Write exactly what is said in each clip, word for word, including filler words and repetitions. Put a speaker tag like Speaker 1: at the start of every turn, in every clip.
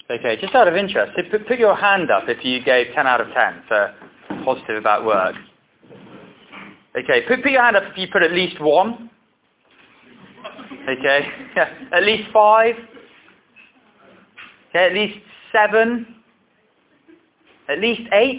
Speaker 1: Okay, just out of interest, put, put your hand up if you gave ten out of ten for positive about work. Okay, put, put your hand up if you put at least one. Okay, yeah, at least five. Okay, at least seven. At least eight.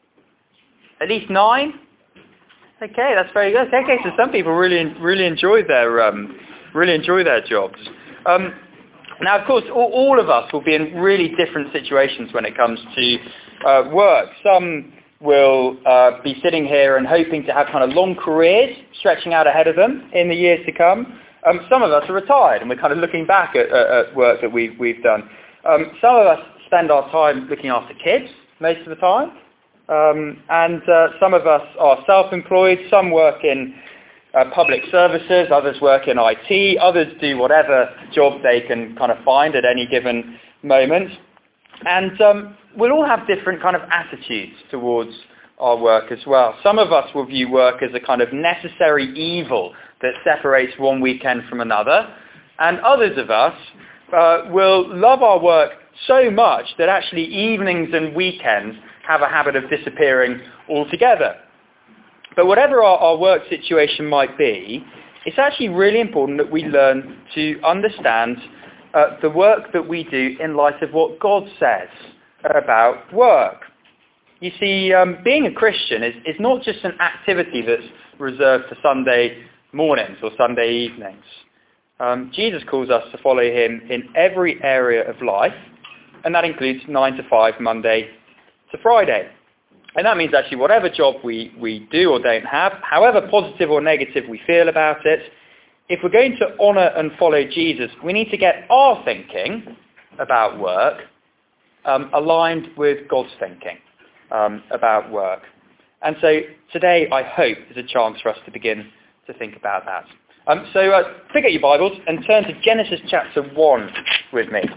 Speaker 1: At least nine. Okay, that's very good. Okay, so some people really really enjoy their um, really enjoy their jobs. Um, now, of course, all, all of us will be in really different situations when it comes to uh, work. Some will uh, be sitting here and hoping to have kind of long careers stretching out ahead of them in the years to come. Um, some of us are retired and we're kind of looking back at, at, at work that we've we've done. Um, some of us spend our time looking after kids most of the time. Um, and uh, some of us are self-employed, some work in uh, public services, others work in I T, others do whatever job they can kind of find at any given moment. And um, we'll all have different kind of attitudes towards our work as well. Some of us will view work as a kind of necessary evil that separates one weekend from another, and others of us uh, will love our work so much that actually evenings and weekends have a habit of disappearing altogether. But whatever our, our work situation might be, it's actually really important that we learn to understand uh, the work that we do in light of what God says about work. You see, um, being a Christian is, is not just an activity that's reserved for Sunday mornings or Sunday evenings. Um, Jesus calls us to follow him in every area of life, and that includes nine to five, Monday to Friday. And that means actually whatever job we, we do or don't have, however positive or negative we feel about it, if we're going to honour and follow Jesus, we need to get our thinking about work um, aligned with God's thinking um, about work. And so today, I hope, is a chance for us to begin to think about that. Um, so uh, pick up your Bibles and turn to Genesis chapter one with me.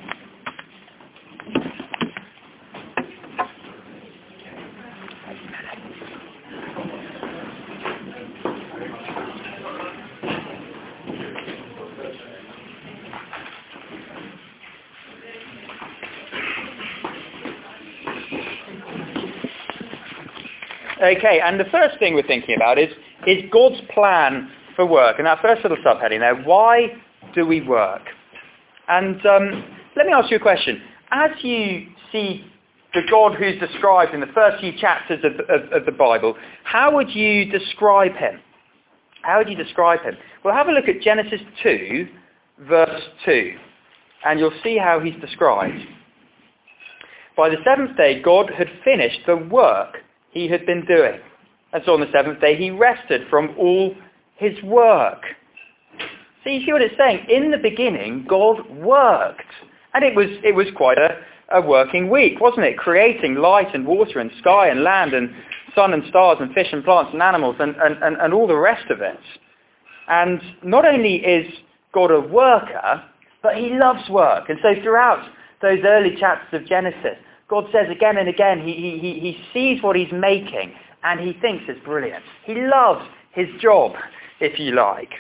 Speaker 1: Okay, and the first thing we're thinking about is, is God's plan for work. And our first little subheading there, why do we work? And um, let me ask you a question. As you see the God who's described in the first few chapters of, of, of the Bible, how would you describe him? How would you describe him? Well, have a look at Genesis two, verse two, and you'll see how he's described. By the seventh day, God had finished the work he had been doing. And so on the seventh day, he rested from all his work. So you see what it's saying? In the beginning, God worked. And it was it was quite a, a working week, wasn't it? Creating light and water and sky and land and sun and stars and fish and plants and animals and, and, and, and all the rest of it. And not only is God a worker, but he loves work. And so throughout those early chapters of Genesis, God says again and again, he, he, he sees what he's making and he thinks it's brilliant. He loves his job, if you like.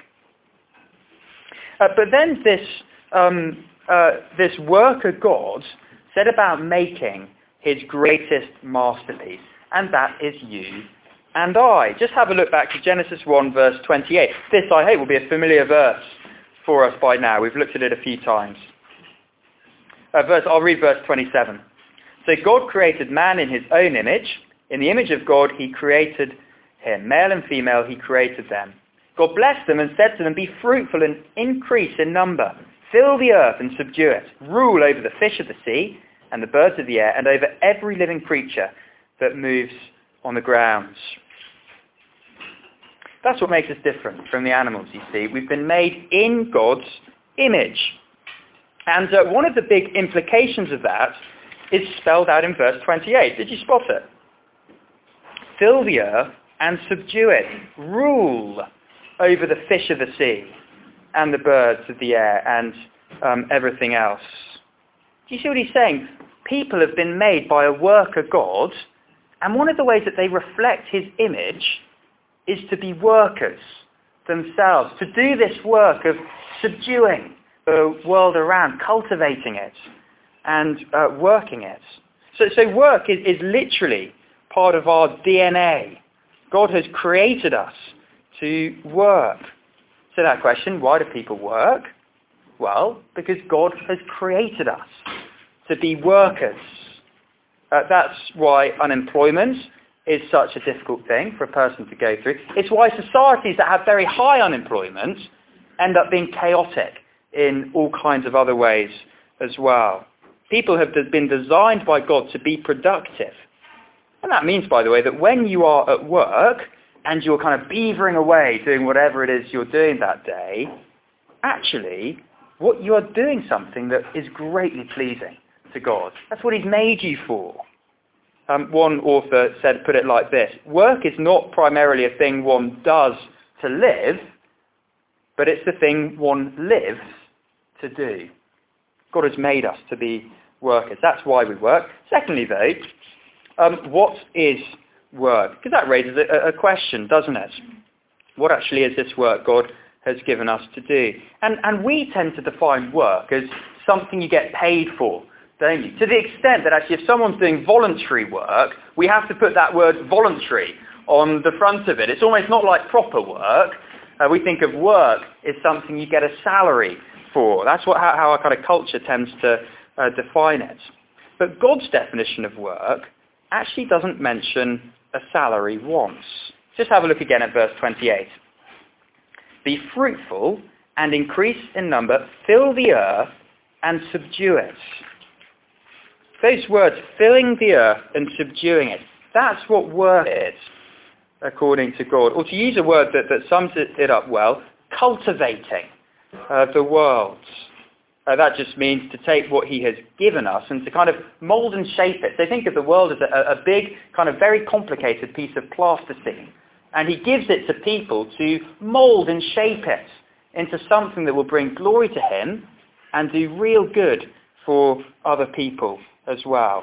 Speaker 1: Uh, but then this, um, uh, this work of God set about making his greatest masterpiece, and that is you and I. Just have a look back to Genesis one, verse twenty-eight. This, I hope, will be a familiar verse for us by now. We've looked at it a few times. Uh, verse, I'll read verse twenty-seven. So God created man in his own image. In the image of God, he created him. Male and female, he created them. God blessed them and said to them, be fruitful and increase in number. Fill the earth and subdue it. Rule over the fish of the sea and the birds of the air and over every living creature that moves on the ground. That's what makes us different from the animals, you see. We've been made in God's image. And uh, one of the big implications of that is spelled out in verse twenty-eight. Did you spot it? Fill the earth and subdue it. Rule over the fish of the sea and the birds of the air and um, everything else. Do you see what he's saying? People have been made by a worker God, and one of the ways that they reflect his image is to be workers themselves, to do this work of subduing the world around, cultivating it, and uh, working it. So, so work is, is literally part of our D N A. God has created us to work. So that question, why do people work? Well, because God has created us to be workers. Uh, that's why unemployment is such a difficult thing for a person to go through. It's why societies that have very high unemployment end up being chaotic in all kinds of other ways as well. People have been designed by God to be productive. And that means, by the way, that when you are at work and you're kind of beavering away doing whatever it is you're doing that day, actually, what you are doing something that is greatly pleasing to God. That's what he's made you for. Um, one author said, put it like this: work is not primarily a thing one does to live, but it's the thing one lives to do. God has made us to be workers. That's why we work. Secondly, though, um, what is work? Because that raises a, a question, doesn't it? What actually is this work God has given us to do? And, and we tend to define work as something you get paid for, don't you? To the extent that actually if someone's doing voluntary work, we have to put that word voluntary on the front of it. It's almost not like proper work. Uh, we think of work as something you get a salary for. That's what, how, how our kind of culture tends to uh, define it. But God's definition of work actually doesn't mention a salary once. Just have a look again at verse twenty-eight. Be fruitful and increase in number, fill the earth and subdue it. Those words, filling the earth and subduing it, that's what work is, according to God. Or to use a word that, that sums it, it up well, cultivating uh, the world. Uh, that just means to take what he has given us and to kind of mould and shape it. So think of the world as a, a big, kind of very complicated piece of plasticine. And he gives it to people to mould and shape it into something that will bring glory to him and do real good for other people as well.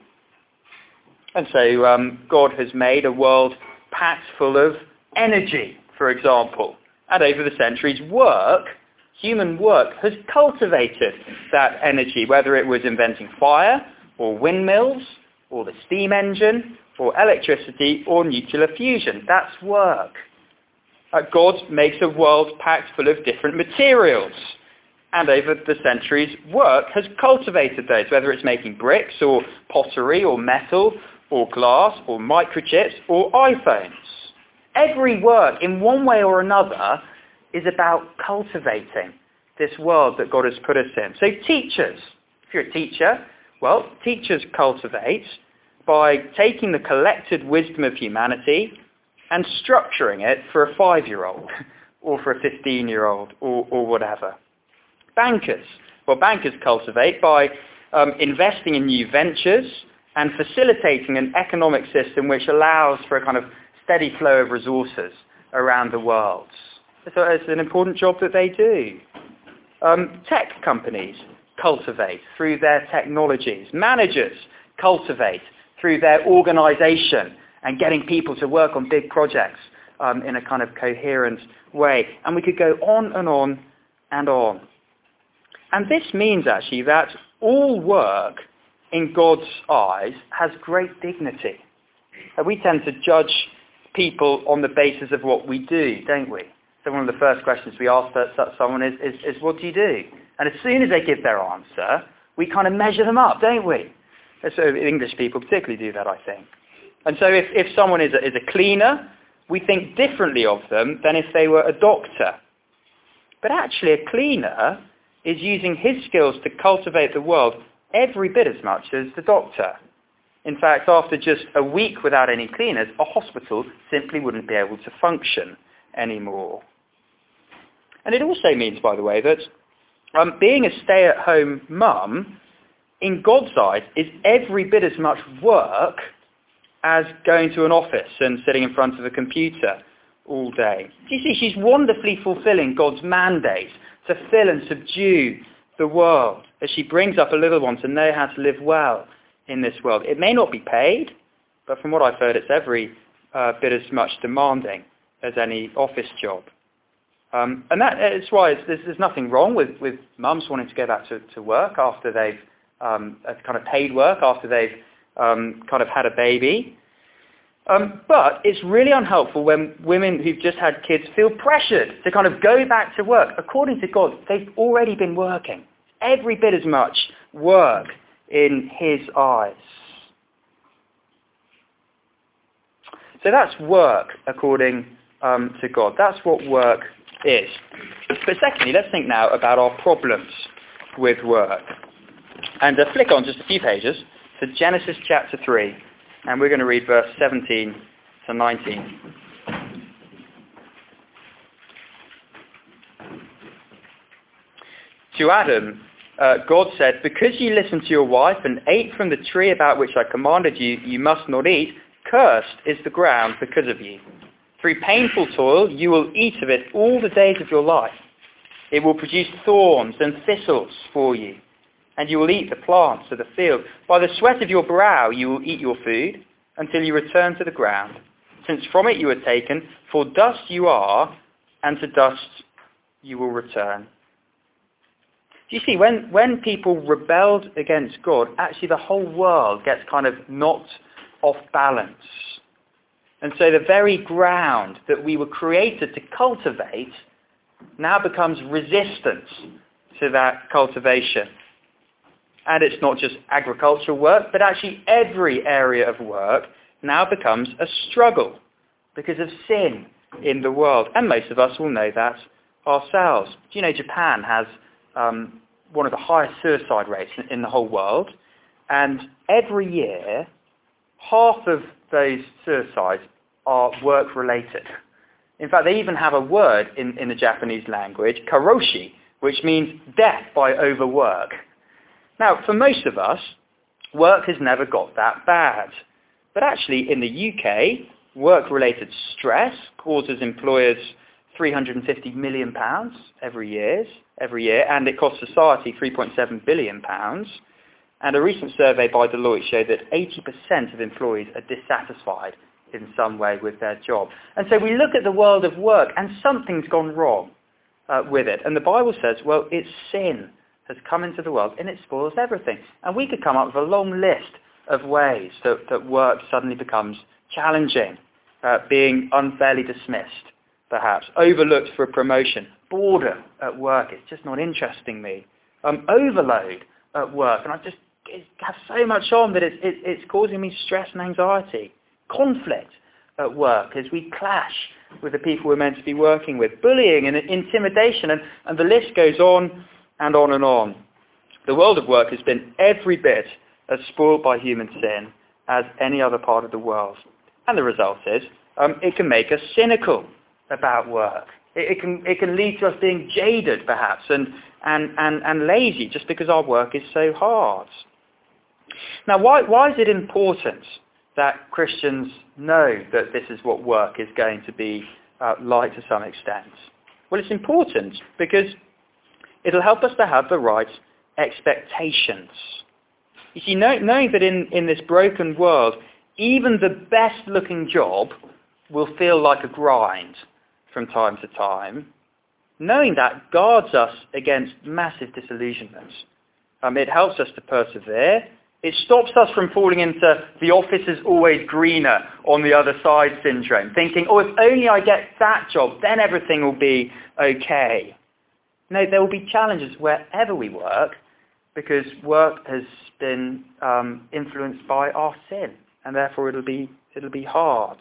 Speaker 1: And so um, God has made a world packed full of energy, for example. And over the centuries, work, human work, has cultivated that energy, whether it was inventing fire, or windmills, or the steam engine, or electricity, or nuclear fusion. That's work. Uh, God makes a world packed full of different materials. And over the centuries, work has cultivated those, whether it's making bricks, or pottery, or metal, or glass, or microchips, or iPhones. Every work, in one way or another, is about cultivating this world that God has put us in. So teachers, if you're a teacher, well, teachers cultivate by taking the collected wisdom of humanity and structuring it for a five-year-old or for a fifteen-year-old or, or whatever. Bankers, well, bankers cultivate by um, investing in new ventures and facilitating an economic system which allows for a kind of steady flow of resources around the world. So it's an important job that they do. Um, tech companies cultivate through their technologies. Managers cultivate through their organization and getting people to work on big projects um, in a kind of coherent way. And we could go on and on and on. And this means actually that all work in God's eyes has great dignity. Uh, we tend to judge people on the basis of what we do, don't we? So one of the first questions we ask someone is, is, is, what do you do? And as soon as they give their answer, we kind of measure them up, don't we? And so English people particularly do that, I think. And so if, if someone is a, is a cleaner, we think differently of them than if they were a doctor. But actually a cleaner is using his skills to cultivate the world every bit as much as the doctor. In fact, after just a week without any cleaners, a hospital simply wouldn't be able to function anymore. And it also means, by the way, that um, being a stay-at-home mum, in God's eyes, is every bit as much work as going to an office and sitting in front of a computer all day. Do you see, she's wonderfully fulfilling God's mandate to fill and subdue the world as she brings up a little one to know how to live well in this world. It may not be paid, but from what I've heard, it's every uh, bit as much demanding as any office job. Um, and that is why it's, there's, there's nothing wrong with, with mums wanting to go back to, to work after they've um, as kind of paid work after they've um, kind of had a baby. Um, but it's really unhelpful when women who've just had kids feel pressured to kind of go back to work. According to God, they've already been working. Every bit as much work in his eyes. So that's work according um, to God. That's what work is. But secondly, let's think now about our problems with work. And uh, flick on just a few pages to Genesis chapter three. And we're going to read verse seventeen to nineteen. To Adam, uh, God said, "Because you listened to your wife and ate from the tree about which I commanded you, you must not eat, cursed is the ground because of you. Through painful toil you will eat of it all the days of your life. It will produce thorns and thistles for you, and you will eat the plants of the field. By the sweat of your brow you will eat your food until you return to the ground, since from it you were taken, for dust you are, and to dust you will return." Do you see, when, when people rebelled against God, actually the whole world gets kind of knocked off balance. And so the very ground that we were created to cultivate now becomes resistant to that cultivation. And it's not just agricultural work, but actually every area of work now becomes a struggle because of sin in the world. And most of us will know that ourselves. Do you know Japan has um, one of the highest suicide rates in, in the whole world? And every year, half of those suicides are work-related. In fact, they even have a word in, in the Japanese language, karoshi, which means death by overwork. Now, for most of us, work has never got that bad. But actually, in the U K, work-related stress causes employers three hundred fifty million pounds every year, every year, and it costs society three point seven billion pounds. And a recent survey by Deloitte showed that eighty percent of employees are dissatisfied in some way with their job. And so we look at the world of work and something's gone wrong uh, with it. And the Bible says, well, it's sin has come into the world and it spoils everything. And we could come up with a long list of ways that, that work suddenly becomes challenging, uh, being unfairly dismissed, perhaps, overlooked for a promotion, boredom at work, it's just not interesting me, um, overload at work, and I just have so much on that it's, it, it's causing me stress and anxiety, conflict at work as we clash with the people we're meant to be working with, bullying and intimidation, and, and the list goes on and on and on. The world of work has been every bit as spoiled by human sin as any other part of the world. And the result is um, it can make us cynical about work. It, it can it can lead to us being jaded, perhaps, and, and, and, and lazy just because our work is so hard. Now, why, why is it important that Christians know that this is what work is going to be uh, like to some extent? Well, it's important because it'll help us to have the right expectations. You see, know, knowing that in, in this broken world, even the best-looking job will feel like a grind from time to time, knowing that guards us against massive disillusionment. Um, it helps us to persevere. It stops us from falling into the office is always greener on the other side syndrome, thinking, oh, if only I get that job, then everything will be okay. No, there will be challenges wherever we work because work has been um, influenced by our sin, and therefore it'll be it'll be hard.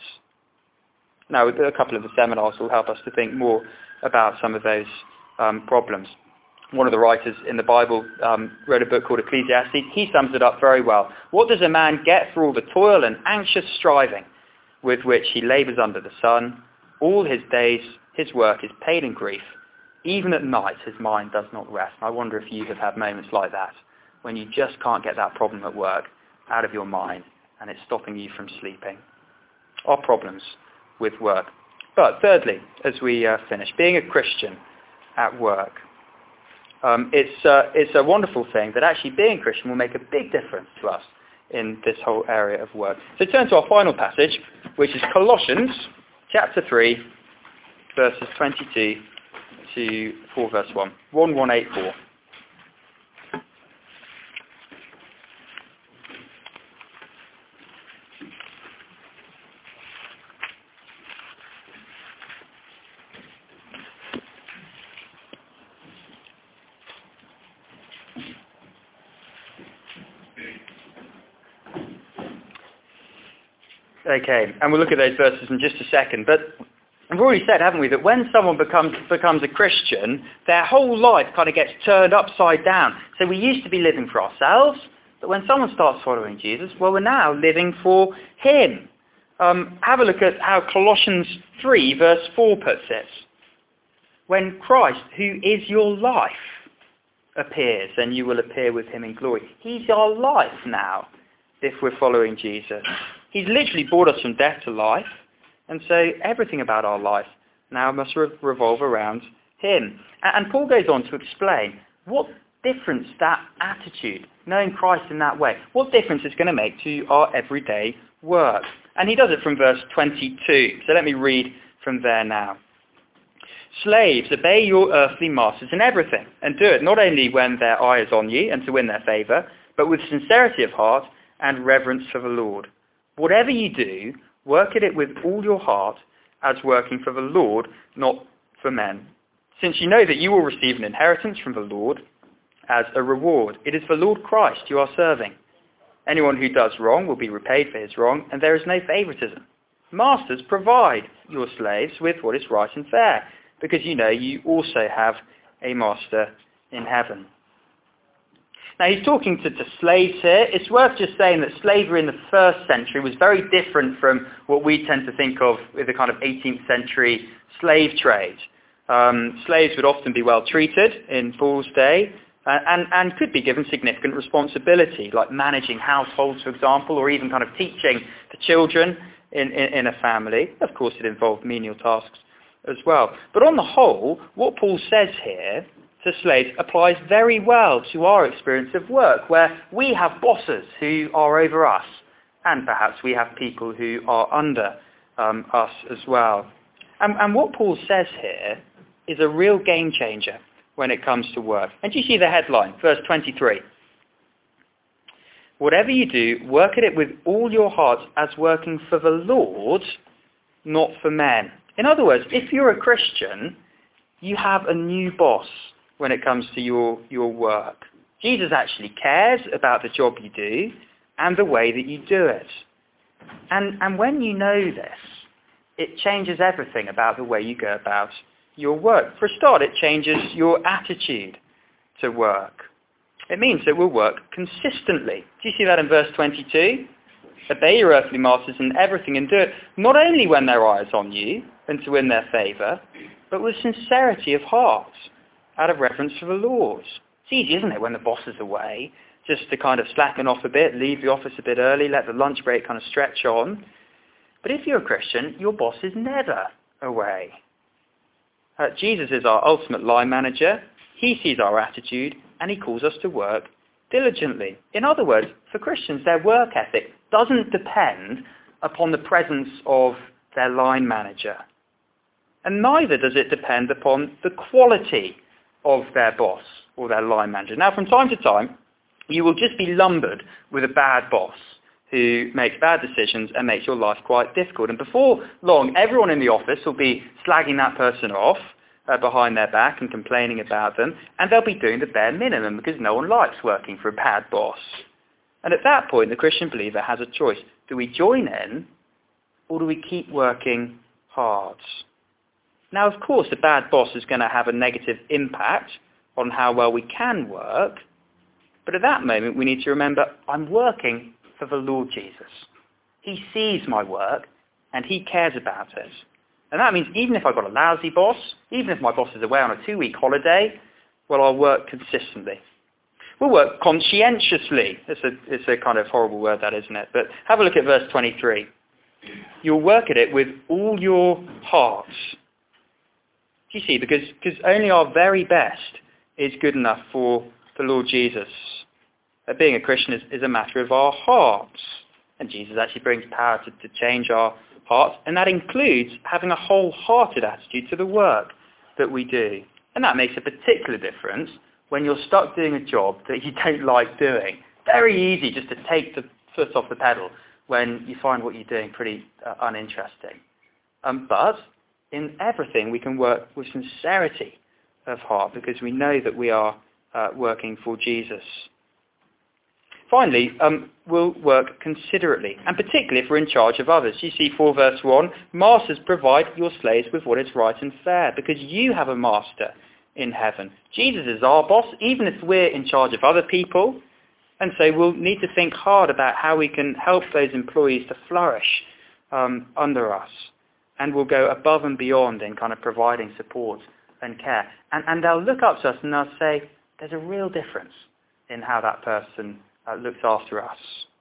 Speaker 1: Now, a couple of the seminars will help us to think more about some of those um, problems. One of the writers in the Bible um, wrote a book called Ecclesiastes. He sums it up very well. What does a man get for all the toil and anxious striving with which he labours under the sun? All his days, his work is paid in grief. Even at night, his mind does not rest. I wonder if you have had moments like that, when you just can't get that problem at work out of your mind, and it's stopping you from sleeping. Our problems with work. But thirdly, as we uh, finish, being a Christian at work. Um, it's, uh, it's a wonderful thing that actually being Christian will make a big difference to us in this whole area of work. So turn to our final passage, which is Colossians chapter three, verses twenty-two to four, verse one. one one eight four. Okay, and we'll look at those verses in just a second. But we've already said, haven't we, that when someone becomes becomes a Christian, their whole life kind of gets turned upside down. So we used to be living for ourselves, but when someone starts following Jesus, well, we're now living for him. Um, have a look at how Colossians three, verse four puts it. When Christ, who is your life, appears, then you will appear with him in glory. He's our life now, if we're following Jesus. He's literally brought us from death to life, and so everything about our life now must re- revolve around him. And, and Paul goes on to explain what difference that attitude, knowing Christ in that way, what difference it's going to make to our everyday work. And he does it from verse twenty-two. So let me read from there now. Slaves, obey your earthly masters in everything, and do it not only when their eye is on you and to win their favour, but with sincerity of heart and reverence for the Lord. Whatever you do, work at it with all your heart, as working for the Lord, not for men. Since you know that you will receive an inheritance from the Lord as a reward. It is the Lord Christ you are serving. Anyone who does wrong will be repaid for his wrong, and there is no favoritism. Masters, provide your slaves with what is right and fair, because you know you also have a master in heaven. Now he's talking to, to slaves here. It's worth just saying that slavery in the first century was very different from what we tend to think of with the kind of eighteenth century slave trade. Um, slaves would often be well treated in Paul's day uh, and, and could be given significant responsibility, like managing households, for example, or even kind of teaching the children in, in, in a family. Of course, it involved menial tasks as well. But on the whole, what Paul says here to slaves applies very well to our experience of work, where we have bosses who are over us, and perhaps we have people who are under um, us as well. And, and what Paul says here is a real game changer when it comes to work. And you see the headline, verse twenty-three. Whatever you do, work at it with all your heart as working for the Lord, not for men. In other words, if you're a Christian, you have a new boss when it comes to your, your work. Jesus actually cares about the job you do and the way that you do it. And, and when you know this, it changes everything about the way you go about your work. For a start, it changes your attitude to work. It means that we'll work consistently. Do you see that in verse twenty-two? Obey your earthly masters in everything and do it not only when their eye is on you and to win their favour, but with sincerity of heart, out of reverence for the Lord. It's easy, isn't it, when the boss is away, just to kind of slacken off a bit, leave the office a bit early, let the lunch break kind of stretch on. But if you're a Christian, your boss is never away. Uh, Jesus is our ultimate line manager. He sees our attitude and he calls us to work diligently. In other words, for Christians, their work ethic doesn't depend upon the presence of their line manager. And neither does it depend upon the quality of their boss or their line manager. Now, from time to time, you will just be lumbered with a bad boss who makes bad decisions and makes your life quite difficult. And before long, everyone in the office will be slagging that person off uh, behind their back and complaining about them, and they'll be doing the bare minimum because no one likes working for a bad boss. And at that point, the Christian believer has a choice. Do we join in, or do we keep working hard? Now, of course, a bad boss is going to have a negative impact on how well we can work, but at that moment, we need to remember, I'm working for the Lord Jesus. He sees my work, and he cares about it. And that means even if I've got a lousy boss, even if my boss is away on a two-week holiday, well, I'll work consistently. We'll work conscientiously. It's a, it's a kind of horrible word, that, isn't it? But have a look at verse twenty-three. You'll work at it with all your heart. You see, because because only our very best is good enough for the Lord Jesus. Uh, being a Christian is, is a matter of our hearts. And Jesus actually brings power to, to change our hearts. And that includes having a wholehearted attitude to the work that we do. And that makes a particular difference when you're stuck doing a job that you don't like doing. Very easy just to take the foot off the pedal when you find what you're doing pretty uh, uninteresting. Um, but in everything, we can work with sincerity of heart because we know that we are uh, working for Jesus. Finally, um, we'll work considerately, and particularly if we're in charge of others. You see four verse one, masters, provide your slaves with what is right and fair, because you have a master in heaven. Jesus is our boss, even if we're in charge of other people, and so we'll need to think hard about how we can help those employees to flourish um, under us, and we'll go above and beyond in kind of providing support and care. And, and they'll look up to us and they'll say, there's a real difference in how that person Uh, looks after us.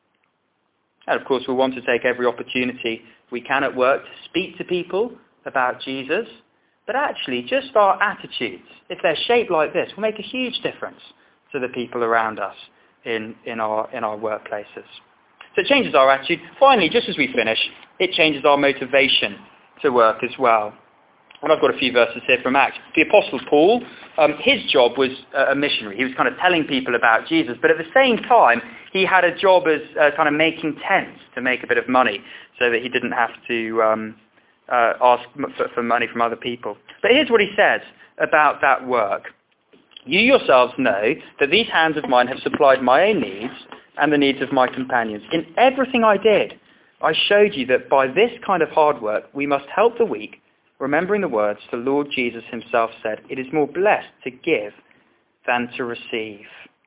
Speaker 1: And of course we'll want to take every opportunity we can at work to speak to people about Jesus, but actually just our attitudes, if they're shaped like this, will make a huge difference to the people around us in, in, our, in our workplaces. So it changes our attitude. Finally, just as we finish, it changes our motivation to work as well. And I've got a few verses here from Acts. The Apostle Paul, um, his job was uh, a missionary. He was kind of telling people about Jesus, but at the same time, he had a job as uh, kind of making tents to make a bit of money so that he didn't have to um, uh, ask for, for money from other people. But here's what he says about that work. You yourselves know that these hands of mine have supplied my own needs and the needs of my companions. In everything I did, I showed you that by this kind of hard work, we must help the weak, remembering the words the Lord Jesus himself said, it is more blessed to give than to receive.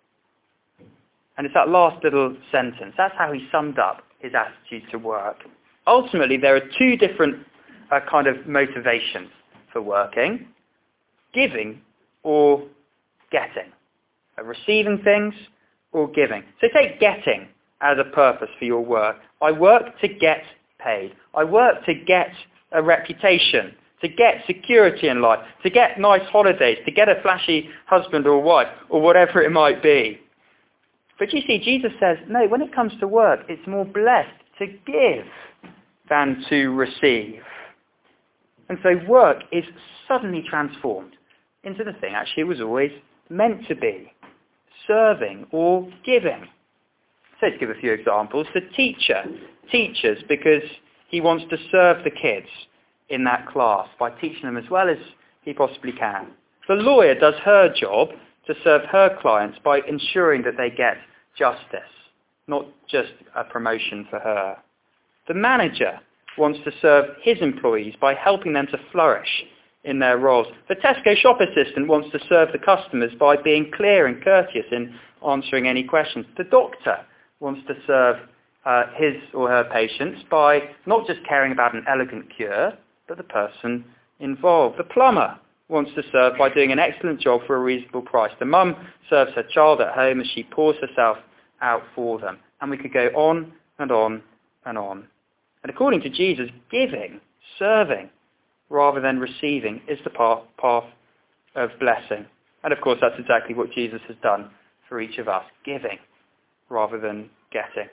Speaker 1: And it's that last little sentence. That's how he summed up his attitude to work. Ultimately, there are two different uh, kind of motivations for working. Giving or getting. Uh, receiving things or giving. So take getting as a purpose for your work. I work to get paid. I work to get a reputation, to get security in life, to get nice holidays, to get a flashy husband or wife, or whatever it might be. But you see, Jesus says, no, when it comes to work, it's more blessed to give than to receive. And so work is suddenly transformed into the thing actually it was always meant to be, serving or giving. So to give a few examples, the teacher teaches because he wants to serve the kids in that class by teaching them as well as he possibly can. The lawyer does her job to serve her clients by ensuring that they get justice, not just a promotion for her. The manager wants to serve his employees by helping them to flourish in their roles. The Tesco shop assistant wants to serve the customers by being clear and courteous in answering any questions. The doctor wants to serve uh, his or her patients by not just caring about an elegant cure, but the person involved. The plumber wants to serve by doing an excellent job for a reasonable price. The mum serves her child at home as she pours herself out for them. And we could go on and on and on. And according to Jesus, giving, serving, rather than receiving, is the path, path of blessing. And of course, that's exactly what Jesus has done for each of us, giving rather than getting.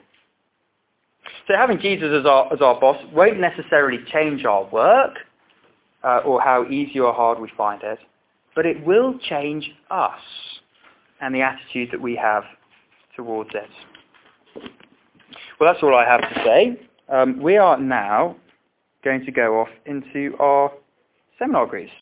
Speaker 1: So having Jesus as our, as our boss won't necessarily change our work uh, or how easy or hard we find it, but it will change us and the attitude that we have towards it. Well, that's all I have to say. Um, we are now going to go off into our seminar groups.